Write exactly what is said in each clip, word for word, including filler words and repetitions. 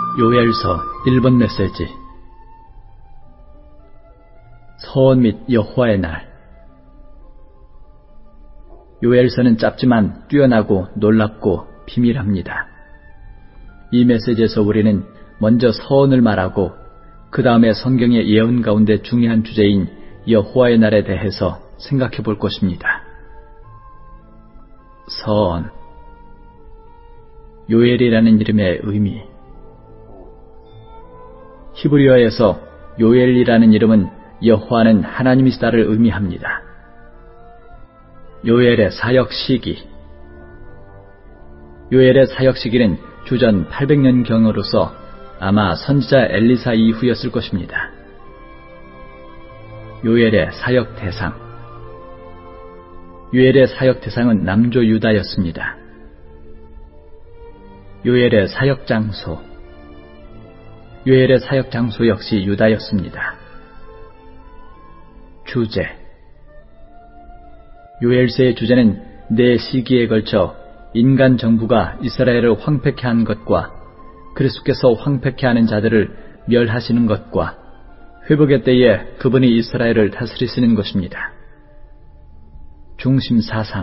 요엘서 일 번 메시지. 서원 및 여호와의 날. 요엘서는 짧지만 뛰어나고 놀랍고 비밀합니다. 이 메시지에서 우리는 먼저 서원을 말하고 그 다음에 성경의 예언 가운데 중요한 주제인 여호와의 날에 대해서 생각해 볼 것입니다. 서원. 요엘이라는 이름의 의미. 히브리어에서 요엘이라는 이름은 여호와는 하나님이시다를 의미합니다. 요엘의 사역 시기. 요엘의 사역 시기는 주전 팔백 년경으로서 아마 선지자 엘리사 이후였을 것입니다. 요엘의 사역 대상. 요엘의 사역 대상은 남조 유다였습니다. 요엘의 사역 장소. 요엘의 사역 장소 역시 유다였습니다. 주제. 요엘서의 주제는 네 시기에 걸쳐 인간 정부가 이스라엘을 황폐케 한 것과 그리스도께서 황폐케 하는 자들을 멸하시는 것과 회복의 때에 그분이 이스라엘을 다스리시는 것입니다. 중심 사상.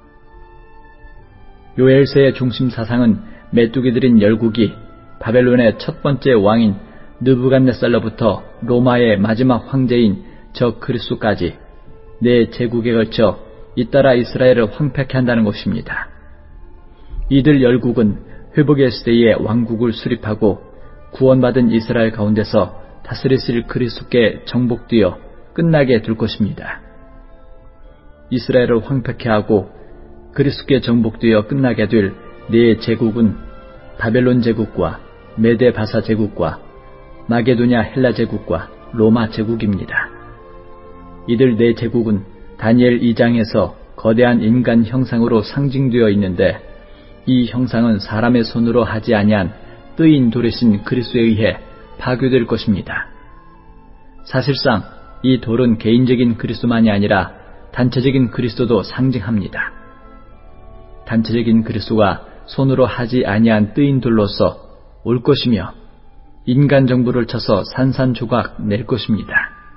요엘서의 중심 사상은 메뚜기들인 열국이 바벨론의 첫 번째 왕인 느부갓네살로부터 로마의 마지막 황제인 저 그리스도까지 네 제국에 걸쳐 잇따라 이스라엘을 황폐케 한다는 것입니다. 이들 열국은 회복의 시대에 왕국을 수립하고 구원받은 이스라엘 가운데서 다스리실 그리스도께 정복되어 끝나게 될 것입니다. 이스라엘을 황폐케 하고 그리스도께 정복되어 끝나게 될 네 제국은 바벨론 제국과 메데 바사 제국과 마게도냐 헬라 제국과 로마 제국입니다. 이들 네 제국은 다니엘 이 장에서 거대한 인간 형상으로 상징되어 있는데 이 형상은 사람의 손으로 하지 아니한 뜨인 돌이신 그리스도에 의해 파괴될 것입니다. 사실상 이 돌은 개인적인 그리스도만이 아니라 단체적인 그리스도도 상징합니다. 단체적인 그리스도가 손으로 하지 아니한 뜨인 돌로서 올 것이며 인간 정부를 쳐서 산산조각 낼 것입니다.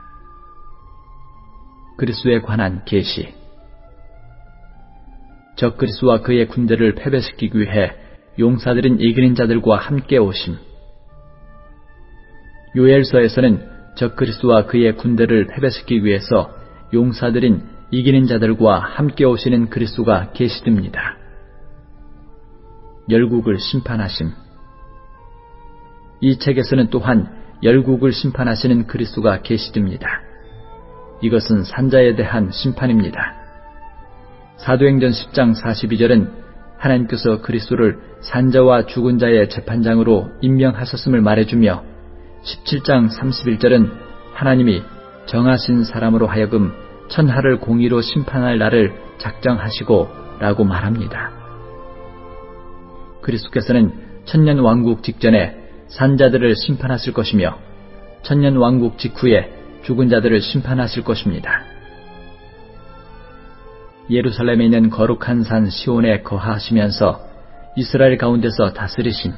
그리스도에 관한 계시. 적 그리스도와 그의 군대를 패배시키기 위해 용사들인 이기는 자들과 함께 오심. 요엘서에서는 적 그리스도와 그의 군대를 패배시키기 위해서 용사들인 이기는 자들과 함께 오시는 그리스도가 계시됩니다. 열국을 심판하심. 이 책에서는 또한 열국을 심판하시는 그리스도가 계시됩니다. 이것은 산자에 대한 심판입니다. 사도행전 십 장 사십이 절은 하나님께서 그리스도를 산자와 죽은 자의 재판장으로 임명하셨음을 말해주며 십칠 장 삼십일 절은 하나님이 정하신 사람으로 하여금 천하를 공의로 심판할 날을 작정하시고 라고 말합니다. 그리스도께서는 천년 왕국 직전에 산자들을 심판하실 것이며 천년 왕국 직후에 죽은 자들을 심판하실 것입니다. 예루살렘에 있는 거룩한 산 시온에 거하시면서 이스라엘 가운데서 다스리심.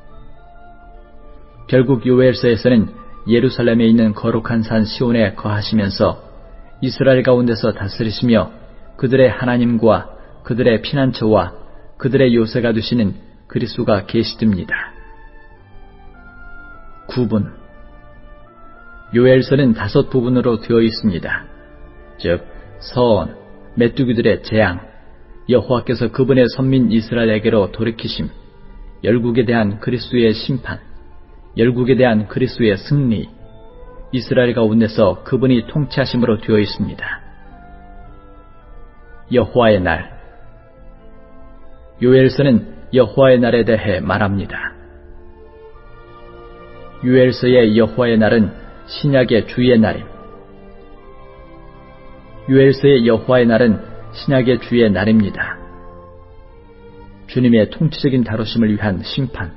결국 요엘서에서는 예루살렘에 있는 거룩한 산 시온에 거하시면서 이스라엘 가운데서 다스리시며 그들의 하나님과 그들의 피난처와 그들의 요새가 되시는 그리스도가 계시됩니다. 구분. 요엘서는 다섯 부분으로 되어 있습니다. 즉 서원, 메뚜기들의 재앙, 여호와께서 그분의 선민 이스라엘에게로 돌이키심, 열국에 대한 그리스도의 심판, 열국에 대한 그리스도의 승리, 이스라엘 가운데서 그분이 통치하심으로 되어 있습니다. 여호와의 날. 요엘서는 여호와의 날에 대해 말합니다. 요엘서의 여호와의 날은 신약의 주의 날임. 요엘서의 여호와의 날은 신약의 주의 날입니다. 주님의 통치적인 다루심을 위한 심판.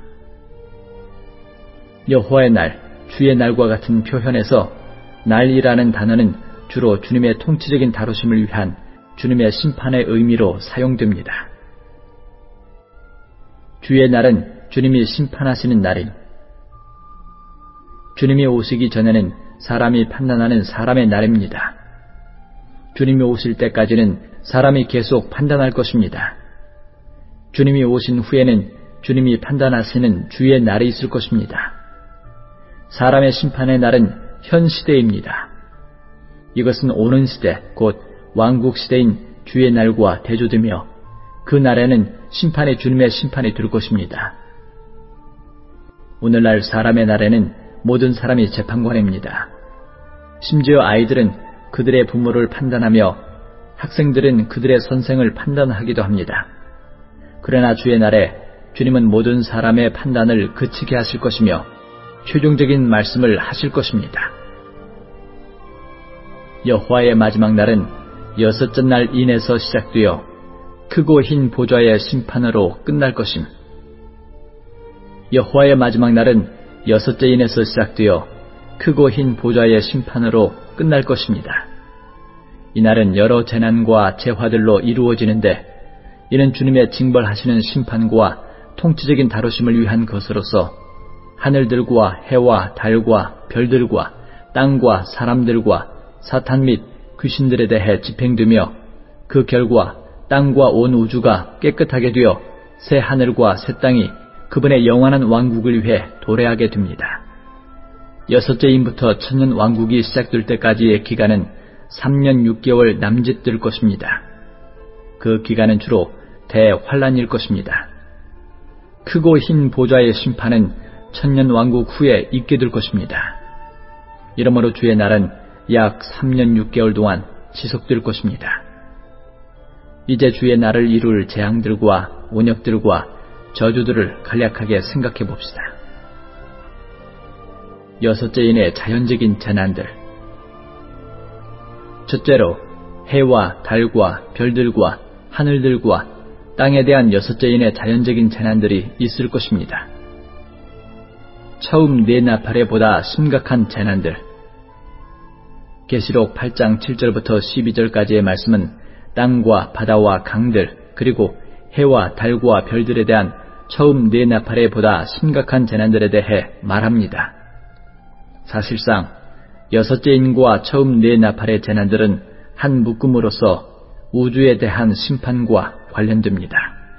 여호와의 날, 주의 날과 같은 표현에서 날이라는 단어는 주로 주님의 통치적인 다루심을 위한 주님의 심판의 의미로 사용됩니다. 주의 날은 주님이 심판하시는 날임. 주님이 오시기 전에는 사람이 판단하는 사람의 날입니다. 주님이 오실 때까지는 사람이 계속 판단할 것입니다. 주님이 오신 후에는 주님이 판단하시는 주의 날이 있을 것입니다. 사람의 심판의 날은 현 시대입니다. 이것은 오는 시대, 곧 왕국 시대인 주의 날과 대조되며 그 날에는 심판이 주님의 심판이 될 것입니다. 오늘날 사람의 날에는 모든 사람이 재판관입니다. 심지어 아이들은 그들의 부모를 판단하며 학생들은 그들의 선생을 판단하기도 합니다. 그러나 주의 날에 주님은 모든 사람의 판단을 그치게 하실 것이며 최종적인 말씀을 하실 것입니다. 여호와의 마지막 날은 여섯째 날 인에서 시작되어 크고 흰 보좌의 심판으로 끝날 것임. 여호와의 마지막 날은 여섯째 인에서 시작되어 크고 흰 보좌의 심판으로 끝날 것입니다. 이날은 여러 재난과 재화들로 이루어지는데 이는 주님의 징벌하시는 심판과 통치적인 다루심을 위한 것으로서 하늘들과 해와 달과 별들과 땅과 사람들과 사탄 및 귀신들에 대해 집행되며 그 결과 땅과 온 우주가 깨끗하게 되어 새 하늘과 새 땅이 그분의 영원한 왕국을 위해 도래하게 됩니다. 여섯째 인부터 천년 왕국이 시작될 때까지의 기간은 삼 년 육 개월 남짓될 것입니다. 그 기간은 주로 대환란일 것입니다. 크고 흰 보좌의 심판은 천년 왕국 후에 있게 될 것입니다. 이러므로 주의 날은 약 삼 년 육 개월 동안 지속될 것입니다. 이제 주의 날을 이룰 재앙들과 온역들과 저주들을 간략하게 생각해 봅시다. 여섯째 인의 자연적인 재난들. 첫째로 해와 달과 별들과 하늘들과 땅에 대한 여섯째 인의 자연적인 재난들이 있을 것입니다. 처음 네 나팔에 보다 심각한 재난들. 계시록 팔 장 칠 절부터 십이 절까지의 말씀은 땅과 바다와 강들 그리고 해와 달과 별들에 대한 처음 네 나팔에 보다 심각한 재난들에 대해 말합니다. 사실상 여섯째 인과 처음 네 나팔의 재난들은 한 묶음으로서 우주에 대한 심판과 관련됩니다.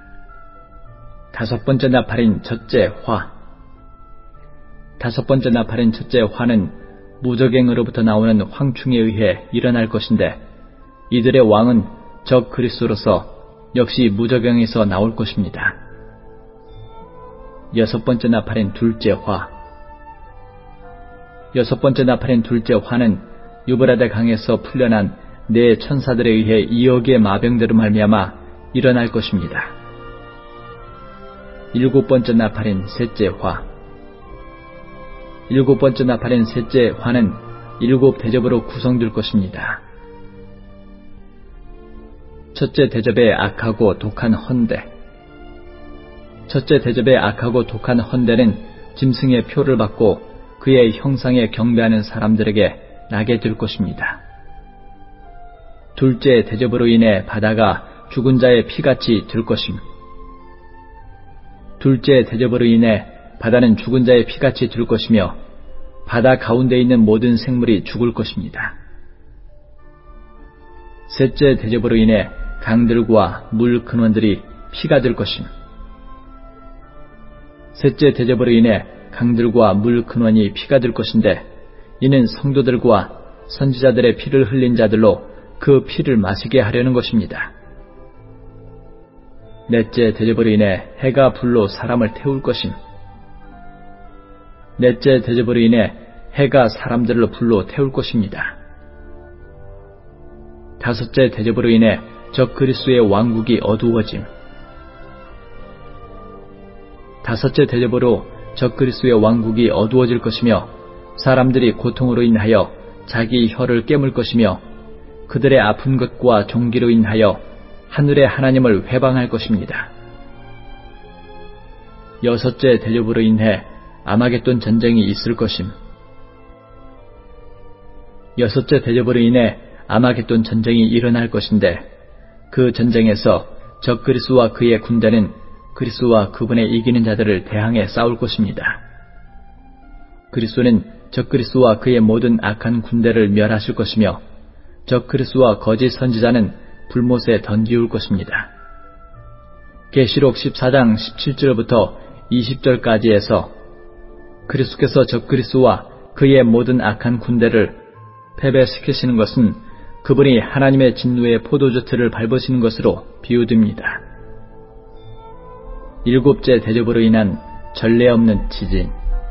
다섯 번째 나팔인 첫째 화. 다섯 번째 나팔인 첫째 화는 무저갱으로부터 나오는 황충에 의해 일어날 것인데 이들의 왕은 적 그리스도로서 역시 무저갱에서 나올 것입니다. 여섯 번째 나팔인 둘째 화. 여섯 번째 나팔인 둘째 화는 유브라데 강에서 풀려난 네 천사들에 의해 이억 개의 마병대로 말미암아 일어날 것입니다. 일곱 번째 나팔인 셋째 화. 일곱 번째 나팔인 셋째 화는 일곱 대접으로 구성될 것입니다. 첫째 대접의 악하고 독한 헌대. 첫째 대접의 악하고 독한 헌대는 짐승의 표를 받고 그의 형상에 경배하는 사람들에게 나게 될 것입니다. 둘째 대접으로 인해 바다가 죽은 자의 피같이 될 것임. 둘째 대접으로 인해 바다는 죽은 자의 피같이 될 것이며 바다 가운데 있는 모든 생물이 죽을 것입니다. 셋째 대접으로 인해 강들과 물 근원들이 피가 될 것임. 셋째 대접으로 인해 강들과 물 근원이 피가 될 것인데 이는 성도들과 선지자들의 피를 흘린 자들로 그 피를 마시게 하려는 것입니다. 넷째 대접으로 인해 해가 불로 사람을 태울 것임. 넷째 대접으로 인해 해가 사람들을 불로 태울 것입니다. 다섯째 대접으로 인해 적 그리스도의 왕국이 어두워짐. 다섯째 대접으로 적 그리스도의 왕국이 어두워질 것이며 사람들이 고통으로 인하여 자기 혀를 깨물 것이며 그들의 아픈 것과 종기로 인하여 하늘의 하나님을 회방할 것입니다. 여섯째 대접으로 인해 아마겟돈 전쟁이 있을 것임. 여섯째 대접으로 인해 아마겟돈 전쟁이 일어날 것인데 그 전쟁에서 적 그리스도와 그의 군대는 그리스도와 그분의 이기는 자들을 대항해 싸울 것입니다. 그리스도는 적그리스도와 그의 모든 악한 군대를 멸하실 것이며 적그리스도와 거짓 선지자는 불못에 던지울 것입니다. 계시록 십사 장 십칠 절부터 이십 절까지에서 그리스도께서 적그리스도와 그의 모든 악한 군대를 패배시키시는 것은 그분이 하나님의 진노의 포도주 틀을 밟으시는 것으로 비유됩니다. 일곱째 대접으로 인한 전례 없는 지진.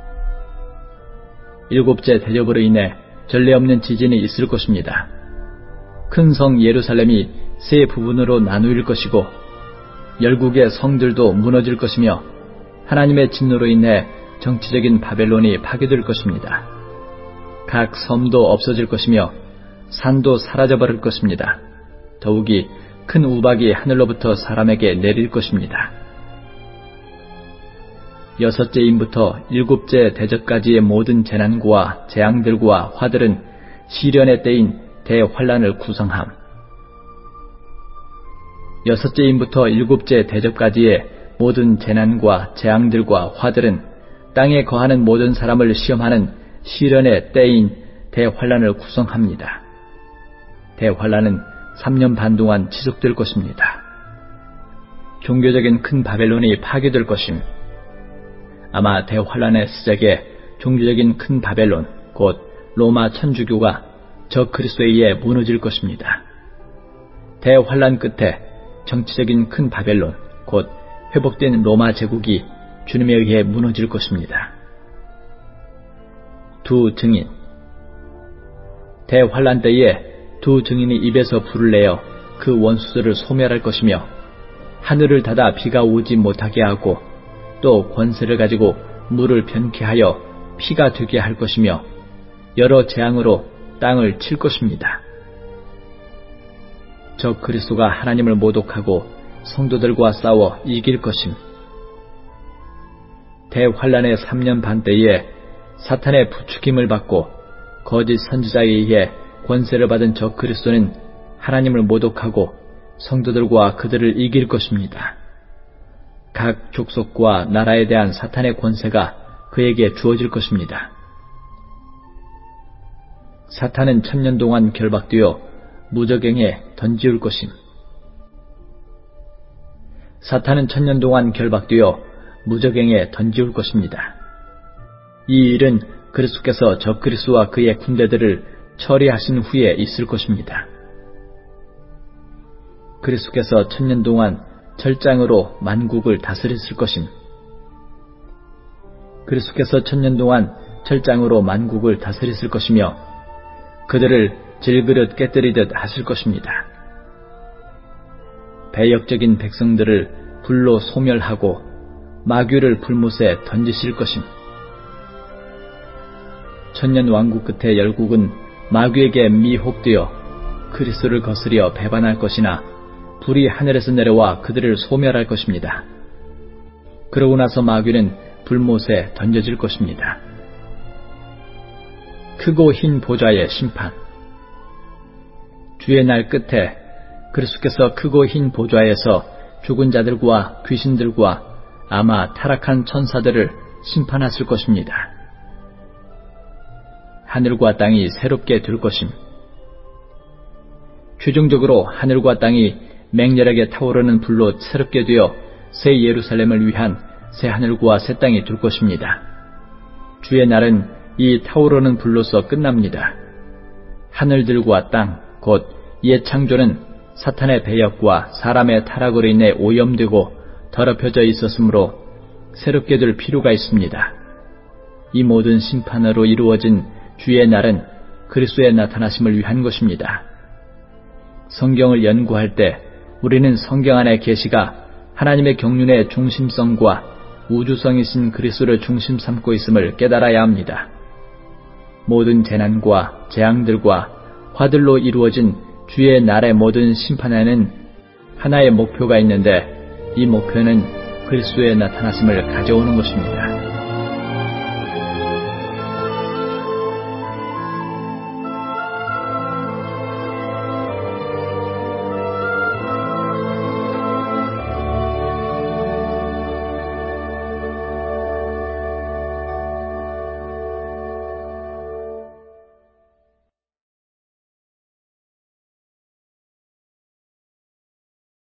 일곱째 대접으로 인해 전례 없는 지진이 있을 것입니다. 큰 성 예루살렘이 세 부분으로 나누일 것이고 열국의 성들도 무너질 것이며 하나님의 진노로 인해 정치적인 바벨론이 파괴될 것입니다. 각 섬도 없어질 것이며 산도 사라져버릴 것입니다. 더욱이 큰 우박이 하늘로부터 사람에게 내릴 것입니다. 여섯째 임부터 일곱째 대접까지의 모든 재난과 재앙들과 화들은 시련의 때인 대환란을 구성함. 여섯째 임부터 일곱째 대접까지의 모든 재난과 재앙들과 화들은 땅에 거하는 모든 사람을 시험하는 시련의 때인 대환란을 구성합니다. 대환란은 삼 년 반 동안 지속될 것입니다. 종교적인 큰 바벨론이 파괴될 것임. 아마 대환란의 시작에 종교적인 큰 바벨론, 곧 로마 천주교가 적 그리스도에 의해 무너질 것입니다. 대환란 끝에 정치적인 큰 바벨론, 곧 회복된 로마 제국이 주님에 의해 무너질 것입니다. 두 증인. 대환란 때에 두 증인이 입에서 불을 내어 그 원수들을 소멸할 것이며 하늘을 닫아 비가 오지 못하게 하고 또 권세를 가지고 물을 변케 하여 피가 되게 할 것이며 여러 재앙으로 땅을 칠 것입니다. 적 그리스도가 하나님을 모독하고 성도들과 싸워 이길 것임. 대환란의 삼 년 반 때에 사탄의 부추김을 받고 거짓 선지자에 의해 권세를 받은 적 그리스도는 하나님을 모독하고 성도들과 그들을 이길 것입니다. 각 족속과 나라에 대한 사탄의 권세가 그에게 주어질 것입니다. 사탄은 천년 동안 결박되어 무저갱에 던지울 것임. 사탄은 천년 동안 결박되어 무저갱에 던지울 것입니다. 이 일은 그리스도께서 적 그리스도와 그의 군대들을 처리하신 후에 있을 것입니다. 그리스도께서 천년 동안 철장으로 만국을 다스렸을 것임. 그리스도께서 천년 동안 철장으로 만국을 다스렸을 것이며 그들을 질그릇 깨뜨리듯 하실 것입니다. 배역적인 백성들을 불로 소멸하고 마귀를 불못에 던지실 것임. 천년 왕국 끝에 열국은 마귀에게 미혹되어 그리스도를 거스려 배반할 것이나 불이 하늘에서 내려와 그들을 소멸할 것입니다. 그러고 나서 마귀는 불못에 던져질 것입니다. 크고 흰 보좌의 심판. 주의 날 끝에 그리스도께서 크고 흰 보좌에서 죽은 자들과 귀신들과 아마 타락한 천사들을 심판하실 것입니다. 하늘과 땅이 새롭게 될 것임. 최종적으로 하늘과 땅이 맹렬하게 타오르는 불로 새롭게 되어 새 예루살렘을 위한 새 하늘과 새 땅이 될 것입니다. 주의 날은 이 타오르는 불로서 끝납니다. 하늘들과 땅, 곧 옛 창조는 사탄의 배역과 사람의 타락으로 인해 오염되고 더럽혀져 있었으므로 새롭게 될 필요가 있습니다. 이 모든 심판으로 이루어진 주의 날은 그리스도의 나타나심을 위한 것입니다. 성경을 연구할 때 우리는 성경 안의 계시가 하나님의 경륜의 중심성과 우주성이신 그리스도를 중심 삼고 있음을 깨달아야 합니다. 모든 재난과 재앙들과 화들로 이루어진 주의 날의 모든 심판에는 하나의 목표가 있는데 이 목표는 그리스도의 나타나심을 가져오는 것입니다.